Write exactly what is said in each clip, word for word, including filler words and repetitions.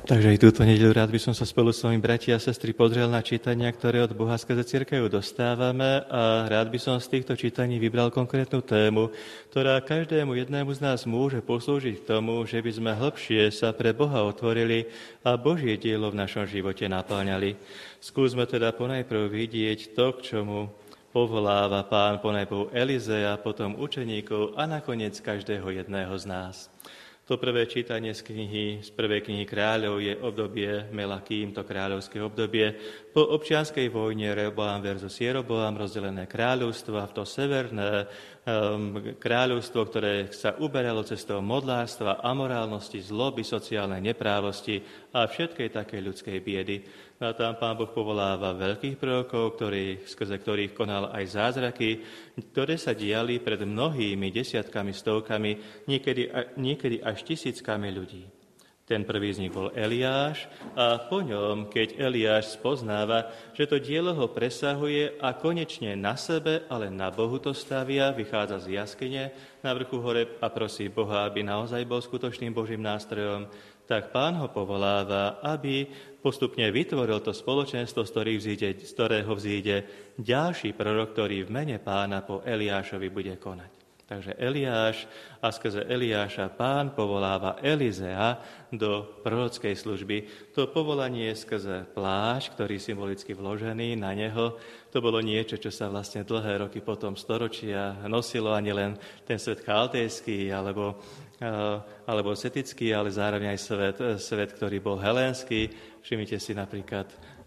Takže aj túto nedeľu rád by som sa spolu s vami, bratia a sestry, pozrel na čítania, ktoré od Boha skrze cirkev dostávame a rád by som z týchto čítaní vybral konkrétnu tému, ktorá každému jednému z nás môže poslúžiť k tomu, že by sme hlbšie sa pre Boha otvorili a Božie dielo v našom živote napáňali. Skúsme teda ponajprv vidieť to, k čomu povoláva Pán ponajprv Elizea, potom učeníkov a nakoniec každého jedného z nás. To prvé čítanie z knihy, z prvej knihy kráľov je obdobie Melakým, to kráľovské obdobie. Po občianskej vojne Rehoboam versus Jeroboam rozdelené kráľovstvo a v to severné um, kráľovstvo, ktoré sa uberalo cestou modlárstva, amorálnosti, zloby, sociálnej neprávosti a všetkej takej ľudskej biedy. A tam Pán Boh povoláva veľkých prorokov, ktorí, skrze ktorých konal aj zázraky, ktoré sa diali pred mnohými desiatkami, stovkami, niekedy, niekedy až tisíckami ľudí. Ten prvý z nich bol Eliáš a po ňom, keď Eliáš spoznáva, že to dielo ho presahuje a konečne na sebe, ale na Bohu to stavia, vychádza z jaskyne na vrchu hore a prosí Boha, aby naozaj bol skutočným Božím nástrojom, tak Pán ho povoláva, aby postupne vytvoril to spoločenstvo, z, vzíde, z ktorého vzíde ďalší prorok, ktorý v mene Pána po Eliášovi bude konať. Takže Eliáš a skrze Eliáša Pán povoláva Elizea do prorockej služby. To povolanie skrze plášť, ktorý symbolicky vložený na neho, to bolo niečo, čo sa vlastne dlhé roky potom storočia nosilo, ani len ten svet chaldejský alebo, alebo setický, ale zároveň aj svet, svet, ktorý bol helénsky. Všimnite si napríklad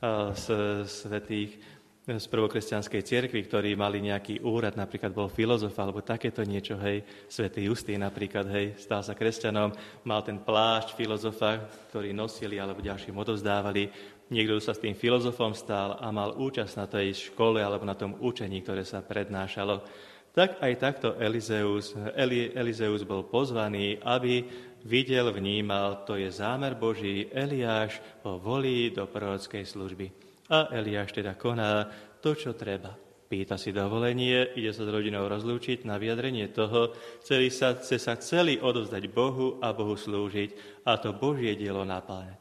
z svetých z prvokresťanskej cirkvi, ktorí mali nejaký úrad, napríklad bol filozof, alebo takéto niečo, hej, svätý Justín napríklad, hej, stal sa kresťanom, mal ten plášť filozofa, ktorý nosili, alebo ďalším odovzdávali. Niekto sa s tým filozofom stal a mal účasť na tej škole, alebo na tom učení, ktoré sa prednášalo. Tak aj takto Elizeus, Eli, Elizeus bol pozvaný, aby videl, vnímal, to je zámer Boží, Eliáš ho volí do prorockej služby. A Eliáš teda koná to, čo treba. Pýta si dovolenie, ide sa s rodinou rozlúčiť na vyjadrenie toho, celý sa, chce sa celý odovzdať Bohu a Bohu slúžiť a to Božie dielo napáňať.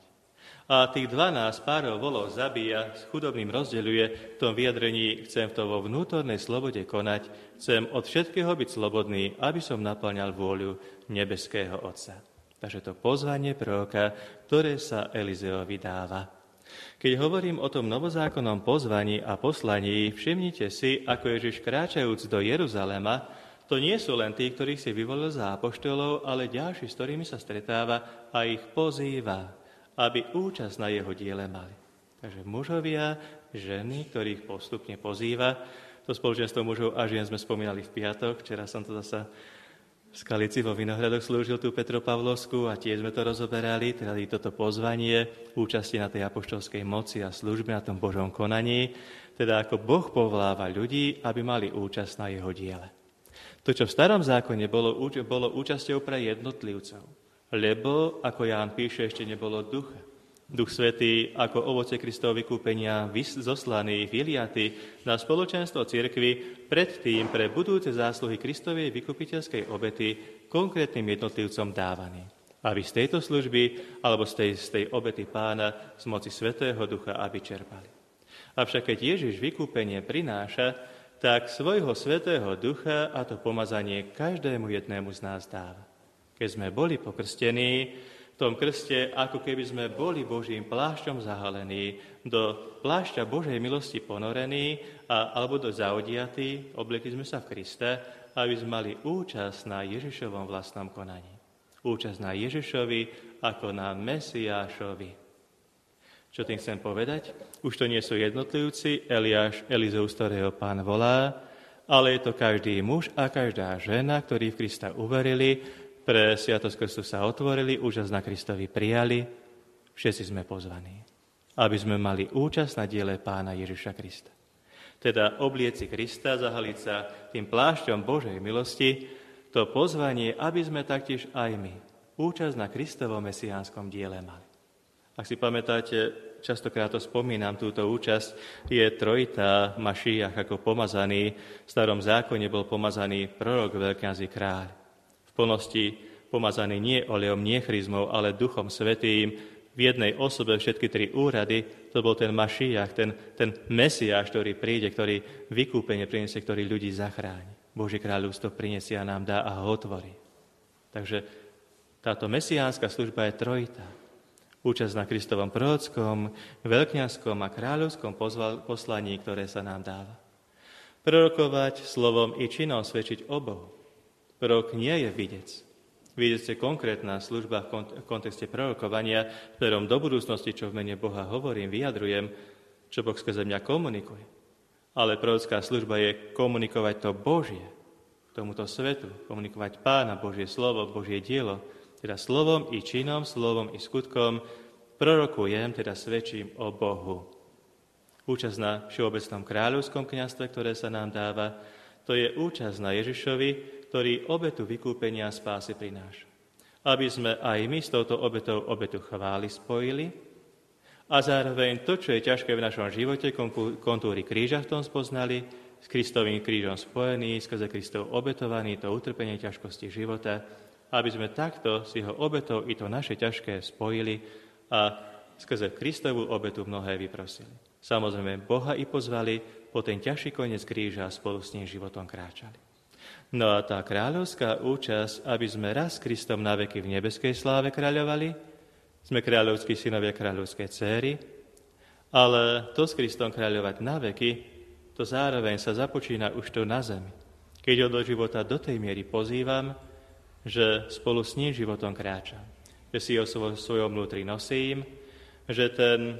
A tých dvanásť párov volov zabíja, s chudobným rozdeľuje v tom vyjadrení, chcem to vo vnútornej slobode konať, chcem od všetkého byť slobodný, aby som napáňal vôľu nebeského Otca. Takže to pozvanie proroka, ktoré sa Elizeovi dáva. Keď hovorím o tom novozákonnom pozvaní a poslaní, všimnite si, ako Ježiš kráčajúc do Jeruzalema, to nie sú len tí, ktorých si vyvolil za apoštolov, ale ďalší, s ktorými sa stretáva a ich pozýva, aby účasť na jeho diele mali. Takže mužovia, ženy, ktorých postupne pozýva, to spoločenstvo mužov a žien sme spomínali v piatok, včera som to zasa v Skalici vo Vinohradoch slúžil tú Petropavlovskú a tiež sme to rozoberali, teda toto pozvanie účasti na tej apoštolskej moci a službe na tom Božom konaní, teda ako Boh povoláva ľudí, aby mali účasť na jeho diele. To, čo v starom zákone bolo, bolo účasťou pre jednotlivcov, lebo, ako Ján píše, ešte nebolo ducha. Duch Svätý ako ovoce Kristovho vykúpenia zoslaný, vyliaty na spoločenstvo cirkvi, predtým pre budúce zásluhy Kristovej vykupiteľskej obety konkrétnym jednotlivcom dávaný. Aby z tejto služby alebo z tej, z tej obety Pána z moci Svätého Ducha aby čerpali. Avšak keď Ježiš vykúpenie prináša, tak svojho Svätého Ducha a to pomazanie každému jednému z nás dáva. Keď sme boli pokrstení, v tom krste, ako keby sme boli Božím plášťom zahalení, do plášťa Božej milosti ponorení a, alebo do zaodiatí, obliekli sme sa v Kriste, aby sme mali účasť na Ježišovom vlastnom konaní. Účasť na Ježišovi ako na Mesiášovi. Čo tým chcem povedať? Už to nie sú jednotlivci, Eliáš, Elizeus, ktorého Pán volá, ale je to každý muž a každá žena, ktorí v Krista uverili, pre sviatosť krstu sa otvorili, účasť na Kristovi prijali, všetci sme pozvaní, aby sme mali účasť na diele Pána Ježiša Krista. Teda oblieci Krista, zahaliť sa tým plášťom Božej milosti, to pozvanie, aby sme taktiež aj my účasť na Kristovom mesiánskom diele mali. Ak si pamätáte, častokrát to spomínam, túto účasť je trojitá, Mašiach ako pomazaný, v starom zákone bol pomazaný prorok, veľkňaz i kráľ. V plnosti pomazaný nie olejom, nie chryzmou, ale Duchom Svätým, v jednej osobe všetky tri úrady, to bol ten Mašiach, ten, ten Mesiáš, ktorý príde, ktorý vykúpenie priniesie, ktorý ľudí zachráni. Božie kráľovstvo priniesie a nám dá a ho otvorí. Takže táto mesiánska služba je trojitá. Účasť na Kristovom prorockom, veľkňazskom a kráľovskom poslaní, ktoré sa nám dáva. Prorokovať slovom i činom svedčiť o Bohu. Prorok nie je videc. Videc je konkrétna služba v kontexte prorokovania, v ktorom do budúcnosti, čo v mene Boha hovorím, vyjadrujem, čo Boh skrze mňa komunikuje. Ale prorocká služba je komunikovať to Božie, tomuto svetu, komunikovať Pána, Božie slovo, Božie dielo, teda slovom i činom, slovom i skutkom, prorokujem, teda svedčím o Bohu. Účasť na všeobecnom kráľovskom kňazstve, ktoré sa nám dáva, to je účasť na Ježišovi, ktorý obetu vykúpenia a spásy prináša. Aby sme aj my s touto obetou obetu chvály spojili a zároveň to, čo je ťažké v našom živote, kontúry kríža v tom spoznali, s Kristovým krížom spojený, skrze Kristov obetovaný, to utrpenie ťažkosti života, aby sme takto s jeho obetou i to naše ťažké spojili a skrze Kristovú obetu mnohé vyprosili. Samozrejme, Boha i pozvali po ten ťažší koniec kríža a spolu s ním životom kráčali. No a tá kráľovská účasť, aby sme raz s Kristom na veky v nebeskej sláve kráľovali, sme kráľovskí synovia, kráľovské céry, ale to s Kristom kráľovať na veky, to zároveň sa započína už tu na zemi. Keď ho do života do tej miery pozývam, že spolu s ním životom kráčam. Že si ho vo svojom vnútri nosím, že ten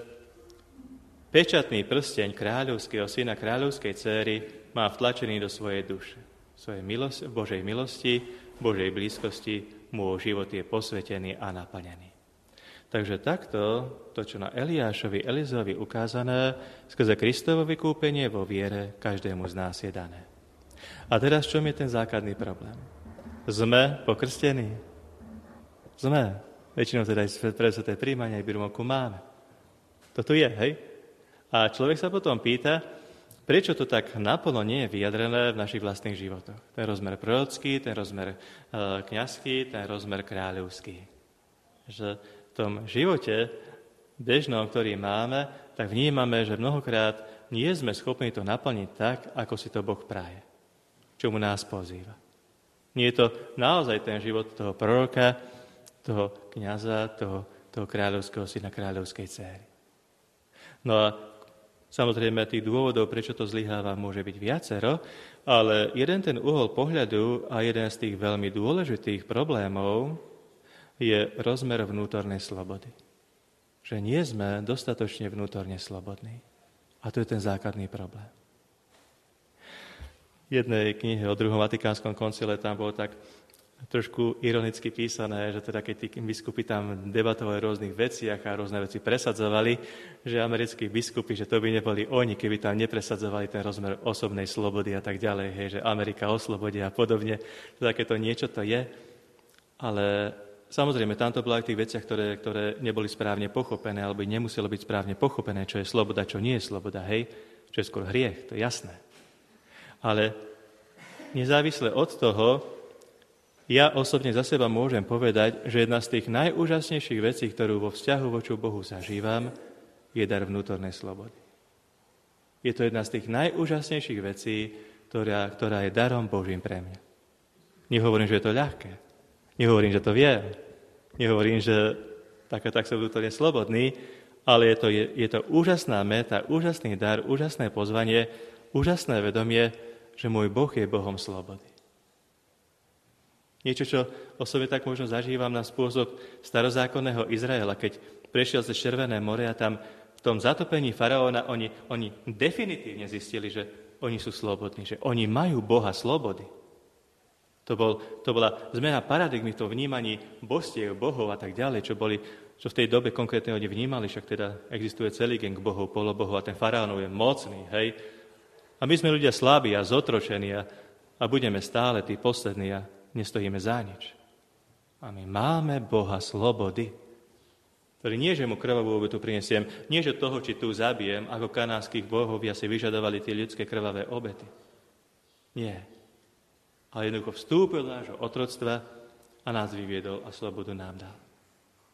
pečatný prsteň kráľovského syna, kráľovskej céry má vtlačený do svojej duše. Svojej milosti, Božej milosti, Božej blízkosti, môj život je posvetený a naplnený. Takže takto, to, čo na Eliášovi, Elizovi ukázané, skrze Kristovo vykúpenie vo viere každému z nás je dané. A teraz, čom je ten základný problém? Sme pokrstení? Sme. Väčšinou teda aj pre sveté príjmanie aj birmovku máme. To tu je, hej? A človek sa potom pýta, prečo to tak naplno nie je vyjadrené v našich vlastných životoch? Ten rozmer prorocký, ten rozmer e, kňazský, ten rozmer kráľovský. Že v tom živote bežnom, ktorý máme, tak vnímame, že mnohokrát nie sme schopní to naplniť tak, ako si to Boh praje. Čomu nás pozýva. Nie je to naozaj ten život toho proroka, toho kňaza, toho, toho kráľovského syna, kráľovskej céry. No a samozrejme, tých dôvodov, prečo to zlyháva, môže byť viacero, ale jeden ten uhol pohľadu a jeden z tých veľmi dôležitých problémov je rozmer vnútornej slobody. Že nie sme dostatočne vnútorne slobodní. A to je ten základný problém. V jednej knihe o druhom vatikánskom koncile tam bolo tak trošku ironicky písané, že teda keď tí biskupy tam debatovali o rôznych veciach a rôzne veci presadzovali, že americkí biskupy, že to by neboli oni, keby tam nepresadzovali ten rozmer osobnej slobody a tak ďalej, hej, že Amerika oslobodí a podobne. Takéto niečo to je, ale samozrejme, tam to bolo aj v tých veciach, ktoré, ktoré neboli správne pochopené, alebo nemuselo byť správne pochopené, čo je sloboda, čo nie je sloboda, hej, čo je skôr hriech, to je jasné. Ale nezávisle od toho, ja osobne za seba môžem povedať, že jedna z tých najúžasnejších vecí, ktorú vo vzťahu voči Bohu zažívam, je dar vnútornej slobody. Je to jedna z tých najúžasnejších vecí, ktorá, ktorá je darom Božím pre mňa. Nehovorím, že je to ľahké. Nehovorím, že to viem. Nehovorím, že tak a tak som vnútorne slobodný, ale je to, je, je to úžasná meta, úžasný dar, úžasné pozvanie, úžasné vedomie, že môj Boh je Bohom slobody. Niečo, čo osobne tak možno zažívam na spôsob starozákonného Izraela, keď prešiel cez Červené more a tam v tom zatopení faraóna oni, oni definitívne zistili, že oni sú slobodní, že oni majú Boha slobody. To, bol, to bola zmena paradigmy v tom vnímaní božstiev, bohov a tak ďalej, čo, boli, čo v tej dobe konkrétne oni vnímali, však teda existuje celý gang bohov, polobohov a ten faraónov je mocný, hej. A my sme ľudia slabí a zotročení a, a budeme stále tí poslední a nestojíme za nič. A my máme Boha slobody, ktorý nie, že mu krvavú obetu prinesiem, nie, že toho, či tu zabijem, ako kanánskych bohovia si vyžadovali tie ľudské krvavé obety. Nie. Ale jednoducho vstúpil do nášho otroctva a nás vyviedol a slobodu nám dal.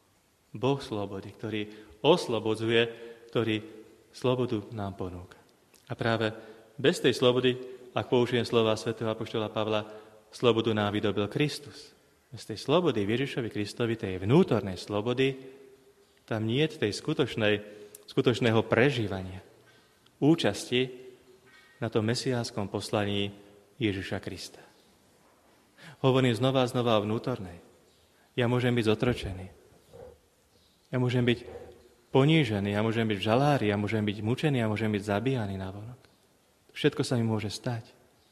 Boh slobody, ktorý oslobodzuje, ktorý slobodu nám ponúka. A práve bez tej slobody, ak použijem slova svätého apoštola Pavla, slobodu nám vydobil Kristus. Bez tej slobody Ježišovi Kristovi, tej vnútornej slobody, tam nie je tej skutočnej, skutočného prežívania, účasti na tom mesiánskom poslaní Ježiša Krista. Hovorím znova a znova o vnútornej. Ja môžem byť zotročený. Ja môžem byť ponížený, ja môžem byť v žalári, ja môžem byť mučený, ja môžem byť zabíjaný navonok. Všetko sa mi môže stať.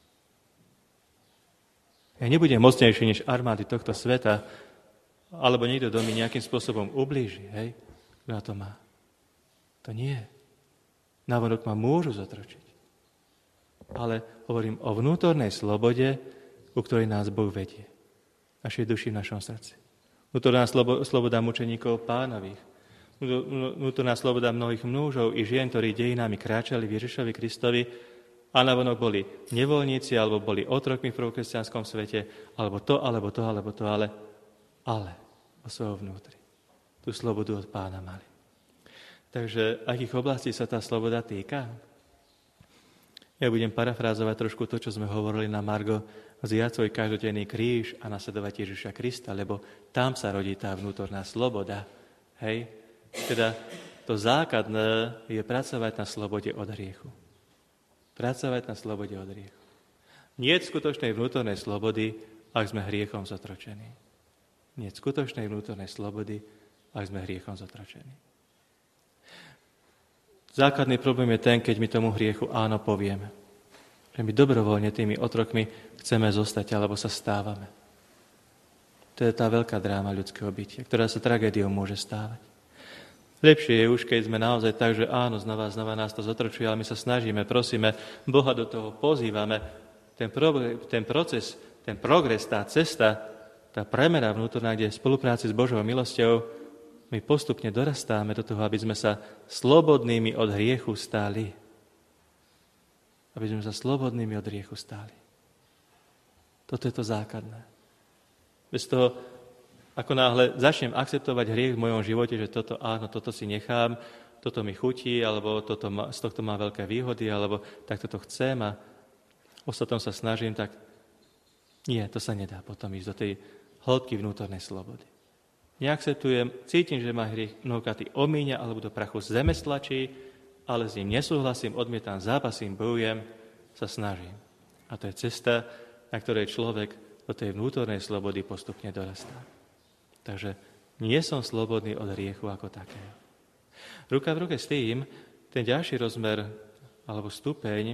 Ja nebudem mocnejší než armády tohto sveta, alebo niekto do mi nejakým spôsobom ublíži, hej? Kto na to má? To nie. Navonok ma môžu zotročiť. Ale hovorím o vnútornej slobode, ku ktorej nás Boh vedie. Našej duši v našom srdci. Vnútorná sloboda mučeníkov Pánových. Vnútorná sloboda mnohých mužov i žien, ktorí dejinami kráčali v Ježišovi Kristovi a navonok boli nevoľníci, alebo boli otrokmi v prvokresťanskom svete, alebo to, alebo to, alebo to, ale, ale o svojho vnútri. Tú slobodu od Pána mali. Takže akých oblastí sa tá sloboda týka? Ja budem parafrázovať trošku to, čo sme hovorili na margo vziať svoj každodenný kríž a nasledovať Ježiša Krista, lebo tam sa rodí tá vnútorná sloboda. Hej? Teda to základné je pracovať na slobode od hriechu. Pracovať na slobode od hriechu. Nie je skutočnej vnútornej slobody, ak sme hriechom zotročení. Nie je skutočnej vnútornej slobody, ak sme hriechom zotročení. Základný problém je ten, keď my tomu hriechu áno povieme. Že my dobrovoľne tými otrokmi chceme zostať, alebo sa stávame. To je tá veľká dráma ľudského bytia, ktorá sa tragédiou môže stávať. Lepšie je už, keď sme naozaj tak, že áno, znova a znova nás to zotročuje, ale my sa snažíme, prosíme, Boha do toho pozývame. Ten, pro, ten proces, ten progres, tá cesta, tá premena vnútorná, kde v spolupráci s Božou milosťou my postupne dorastáme do toho, aby sme sa slobodnými od hriechu stáli. Aby sme sa slobodnými od hriechu stáli. Toto je to základné. Bez toho, ako náhle začnem akceptovať hriech v mojom živote, že toto áno, toto si nechám, toto mi chutí, alebo toto má, z tohto má veľké výhody, alebo tak toto chcem a ostatnom sa snažím, tak nie, to sa nedá potom ísť do tej hĺbky vnútornej slobody. Neakceptujem, cítim, že ma hriech mnohokrát omíňa, alebo do prachu zeme stlačí, ale s ním nesúhlasím, odmietam, zápasím, bojujem, sa snažím. A to je cesta, na ktorej človek do tej vnútornej slobody postupne dorastá. Takže nie som slobodný od hriechu ako takého. Ruka v ruke s tým, ten ďalší rozmer alebo stupeň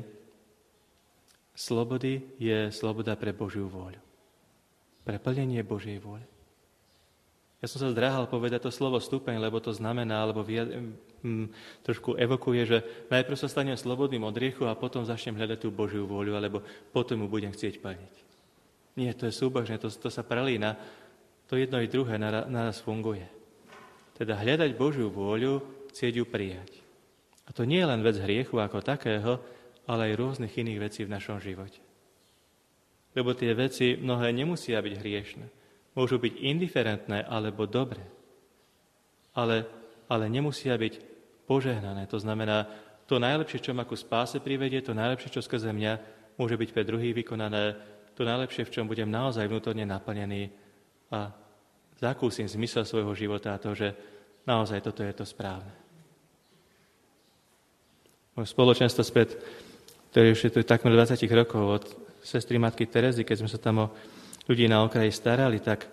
slobody je sloboda pre Božiu vôľu. Pre plnenie Božej vôle. Ja som sa zdráhal povedať to slovo stupeň, lebo to znamená, alebo via, m, trošku evokuje, že najprv sa stanem slobodným od hriechu a potom začnem hľadať tú Božiu vôľu, alebo potom ju budem chcieť plniť. Nie, to je súbežné, to, to sa prelína. To jedno i druhé naraz funguje. Teda hľadať Božiu vôľu, chcieť ju prijať. A to nie je len vec hriechu ako takého, ale aj rôznych iných vecí v našom živote. Lebo tie veci mnohé nemusia byť hriešne. Môžu byť indiferentné alebo dobré. Ale, ale nemusia byť požehnané. To znamená, to najlepšie, čo ma ku spáse privedie, to najlepšie, čo skrze mňa môže byť pre druhých vykonané, to najlepšie, v čom budem naozaj vnútorne naplnený a zakúsim zmysel svojho života a to, že naozaj toto je to správne. Moje spoločenstvo späť, ktoré už je tu takmer dvadsať rokov od sestry matky Terezy, keď sme sa tam o ľudí na okraji starali, tak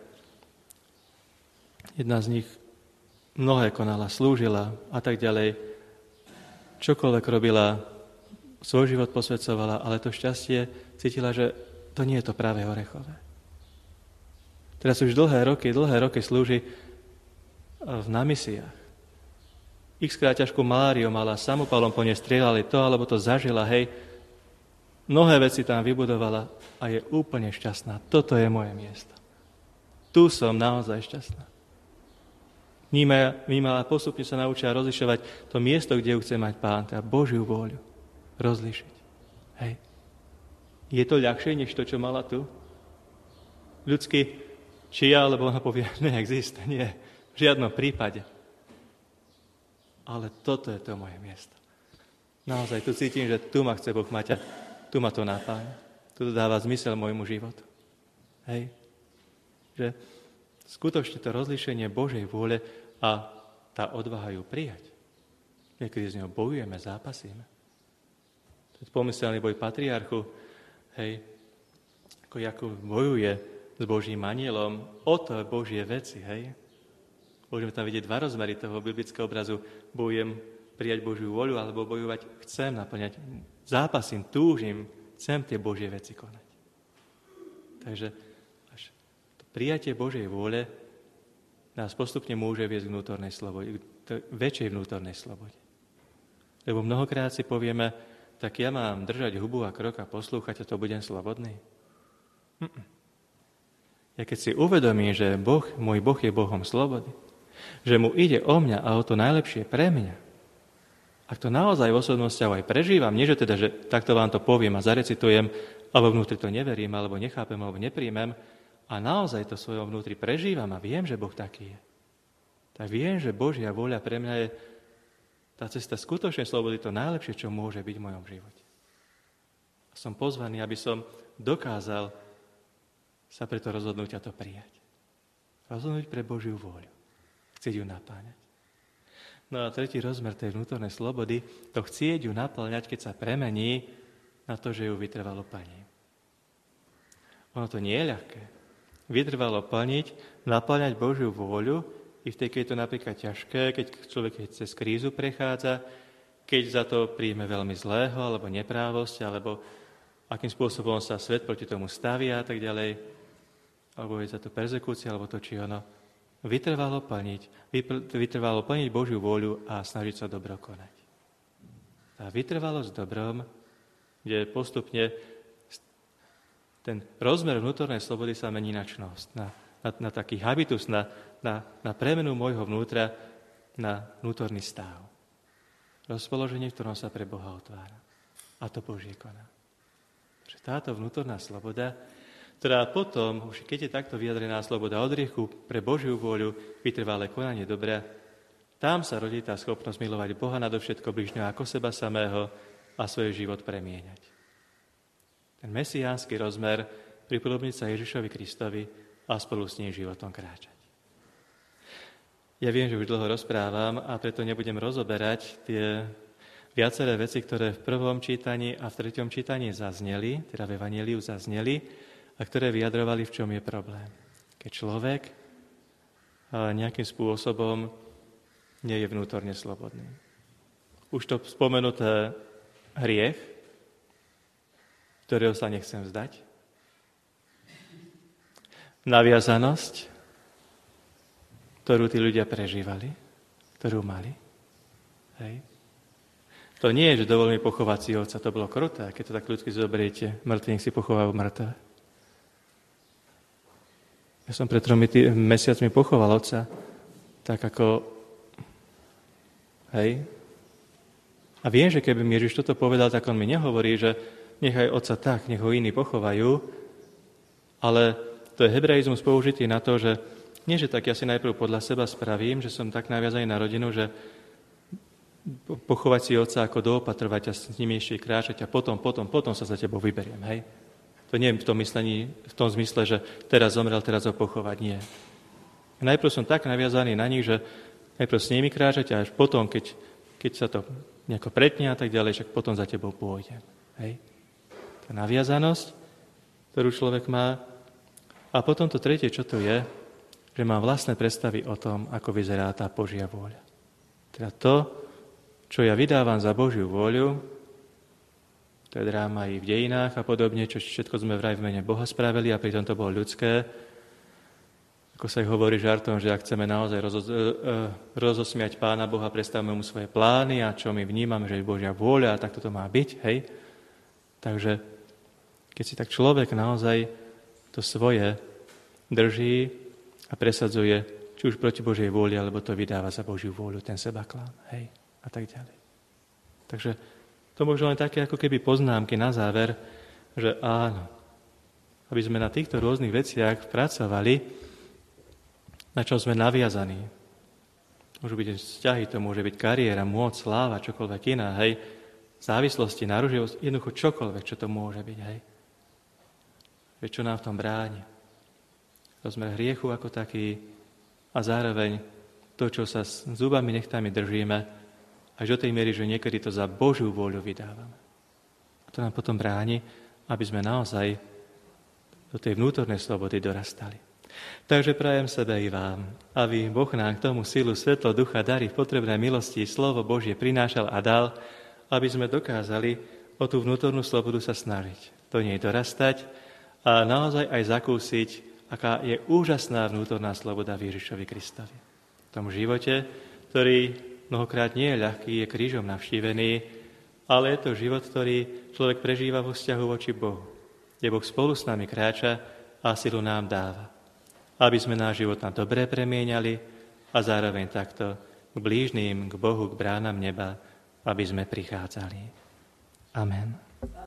jedna z nich mnohé konala, slúžila a tak ďalej. Čokoľvek robila, svoj život posvedcovala, ale to šťastie cítila, že to nie je to práve orechové. Teraz už dlhé roky, dlhé roky slúži na misiách. Xkrát ťažkú maláriu mala, samopalom po nej strieľali to, alebo to zažila, hej. Mnohé veci tam vybudovala a je úplne šťastná. Toto je moje miesto. Tu som naozaj šťastná. Vnímala, postupne sa naučila rozlišovať to miesto, kde ju chce mať Pán, teda Božiu vôľu. Rozlišiť. Hej. Je to ľahšie, než to, čo mala tu? Ľudsky, či ja, alebo ona povie, neexistuje, nie. V V žiadnom prípade. Ale toto je to moje miesto. Naozaj tu cítim, že tu ma chce Boh mať a tu ma to napája. Tu to dáva zmysel môjmu životu. Hej? Že skutočne to rozlíšenie Božej vôle a tá odvaha ju prijať. Niekedy s ňou bojujeme, zápasíme. To je pomyselný boj patriarchu, hej, ako Jakub bojuje s Božím anielom o to Božie veci, hej. Môžeme tam vidieť dva rozmery toho biblického obrazu. Bojujem prijať Božiu voľu, alebo bojovať chcem naplňať. Zápasím, túžim, chcem tie Božie veci konať. Takže až to prijatie Božej vôle nás postupne môže viesť k vnútornej slobode, k väčšej vnútornej slobode. Lebo mnohokrát si povieme, tak ja mám držať hubu a krok a poslúchať a to budem slobodný. Mm-mm. Ja keď si uvedomím, že Boh, môj Boh je Bohom slobody, že mu ide o mňa a o to najlepšie pre mňa, ak to naozaj v osobnostiach aj prežívam, nie že teda, že takto vám to poviem a zarecitujem, alebo vnútri to neverím, alebo nechápem, alebo nepríjmem, a naozaj to svojom vnútri prežívam a viem, že Boh taký je, tak viem, že Božia vôľa pre mňa je tá cesta skutočnej slobody, to najlepšie, čo môže byť v mojom živote. A som pozvaný, aby som dokázal sa preto rozhodnúť a to prijať. Rozhodnúť pre Božiu vôľu. Chcieť ju napáňať. No a tretí rozmer tej vnútornej slobody, to chcieť ju naplňať, keď sa premení na to, že ju vytrvalo plní. Ono to nie je ľahké. Vytrvalo plniť, naplňať Božiu vôľu, i v tej, keď je to napríklad ťažké, keď človek cez krízu prechádza, keď za to príjme veľmi zlého, alebo neprávosť, alebo akým spôsobom sa svet proti tomu stavia a tak ďalej, alebo je za to perzekúcia, alebo to, či ono vytrvalo plniť, vytrvalo plniť Božiu vôľu a snažiť sa dobro konať. Tá vytrvalosť dobrom, kde postupne ten rozmer vnútornej slobody sa mení na čnosť, na, na, na taký habitus, na, na, na premenu môjho vnútra, na vnútorný stav. Rozpoloženie, v ktorom sa pre Boha otvára. A to Božie koná. Že táto vnútorná sloboda, ktorá potom, už keď je takto vyjadrená sloboda od hriechu pre Božiu vôľu, vytrvalé konanie dobra, tam sa rodí tá schopnosť milovať Boha nadovšetko bližňa ako seba samého a svoj život premieňať. Ten mesiánsky rozmer pripodobniť sa Ježišovi Kristovi a spolu s ním životom kráčať. Ja viem, že už dlho rozprávam a preto nebudem rozoberať tie viaceré veci, ktoré v prvom čítaní a v treťom čítaní zazneli, teda v Evanjeliu zazneli, a ktoré vyjadrovali, v čom je problém. Keď človek nejakým spôsobom nie je vnútorne slobodný. Už to spomenuté hriech, ktorého sa nechcem vzdať. Naviazanosť, ktorú tí ľudia prežívali, ktorú mali. Hej. To nie je, že dovol mi pochovať si otca, to bolo kruté, keď to tak ľudsky zoberiete, mŕtvy nech si pochovajú mŕtve. Ja som pred tromi tý, mesiacmi pochoval otca, tak ako, hej. A viem, že keby mi Ježiš toto povedal, tak on mi nehovorí, že nechaj otca tak, nech ho iní pochovajú, ale to je hebraizmus použitý na to, že nie, že tak ja si najprv podľa seba spravím, že som tak naviazaný na rodinu, že pochovať si otca ako doopatrovať a s nimi ešte kráčať a potom, potom, potom sa za tebou vyberiem, hej. To nie je v tom myslení, v tom zmysle, že teraz zomrel, teraz ho pochovať, nie. Najprv som tak naviazaný na nich, že najprv s nimi kráčať a až potom, keď, keď sa to nejako pretne a tak ďalej, však potom za tebou pôjdem, hej. Tá naviazanosť, ktorú človek má. A potom to tretie, čo to je, že mám vlastné predstavy o tom, ako vyzerá tá Božia vôľa. Teda to, čo ja vydávam za Božiu vôľu, to je dráma i v dejinách a podobne, čo všetko sme vraj v mene Boha spravili a pritom to bolo ľudské. Ako sa ich hovorí žartom, že ak chceme naozaj rozo, rozosmiať Pána Boha, predstavíme mu svoje plány a čo my vnímame, že je Božia vôľa a tak toto má byť, hej. Takže keď si tak človek naozaj to svoje drží a presadzuje, či už proti Božej vôli, alebo to vydáva za Božiu vôľu, ten sebaklám, hej, a tak ďalej. Takže to možno len také ako keby poznámky na záver, že áno, aby sme na týchto rôznych veciach pracovali, na čom sme naviazaní, môžu byť vzťahy, to môže byť kariéra, moc, sláva, čokoľvek iná, hej, závislosti, náruživosť, jednoducho čokoľvek, čo to môže byť, hej. Veď čo nám v tom bráni? Rozmer hriechu ako taký a zároveň to, čo sa s zubami nechtami držíme, až do tej miery, že niekedy to za Božiu vôľu vydávame. A to nám potom bráni, aby sme naozaj do tej vnútornej slobody dorastali. Takže prajem sebe i vám, aby Boh nám k tomu silu, svetlo, ducha, dary v potrebnej milosti, slovo Božie prinášal a dal, aby sme dokázali o tú vnútornú slobodu sa snažiť, do nej dorastať a naozaj aj zakúsiť, aká je úžasná vnútorná sloboda v Ježišovi Kristovi. V tom živote, ktorý mnohokrát nie je ľahký, je krížom navštívený, ale je to život, ktorý človek prežíva vo vzťahu voči Bohu, kde Boh spolu s nami kráča a silu nám dáva, aby sme náš život na dobré premieňali a zároveň takto k blížnym, k Bohu, k bránam neba, aby sme prichádzali. Amen.